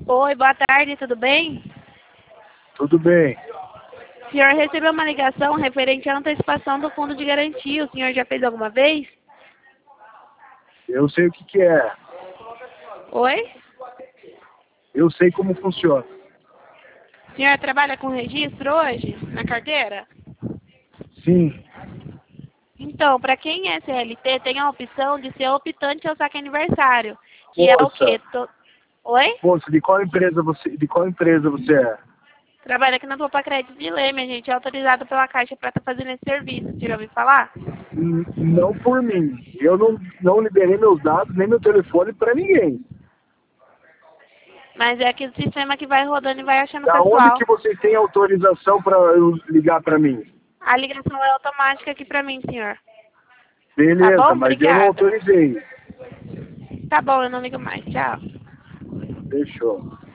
Oi, boa tarde, tudo bem? Tudo bem. O senhor recebeu uma ligação referente à antecipação do fundo de garantia. O senhor já fez alguma vez? Eu sei o que é. Oi? Eu sei como funciona. O senhor trabalha com registro hoje, na carteira? Sim. Então, para quem é CLT, tem a opção de ser optante ao saque aniversário, que é o quê? Moça, Oi? moça, de qual empresa você é? Trabalha aqui na Poupa Crédito de Leme, a gente é autorizado pela Caixa para estar fazendo esse serviço. Você já ouviu falar? Não por mim. Eu não liberei meus dados, nem meu telefone para ninguém. Mas é aquele sistema que vai rodando e vai achando o Da onde pessoal. que vocês têm autorização para ligar para mim? A ligação é automática aqui para mim, senhor. Tá Beleza, bom? mas eu não Obrigada. autorizei. Tá bom, eu não ligo mais. Tchau. Fechou.